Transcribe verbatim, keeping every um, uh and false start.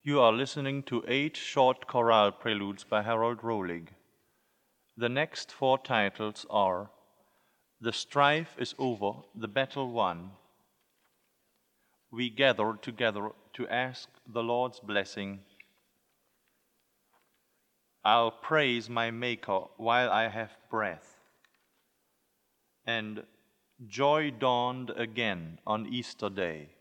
You are listening to eight short chorale preludes by Harold Rolig. The next four titles are The Strife is Over, the Battle Won. We gather together to ask the Lord's blessing. I'll praise my Maker while I have breath. And Joy dawned again on Easter Day.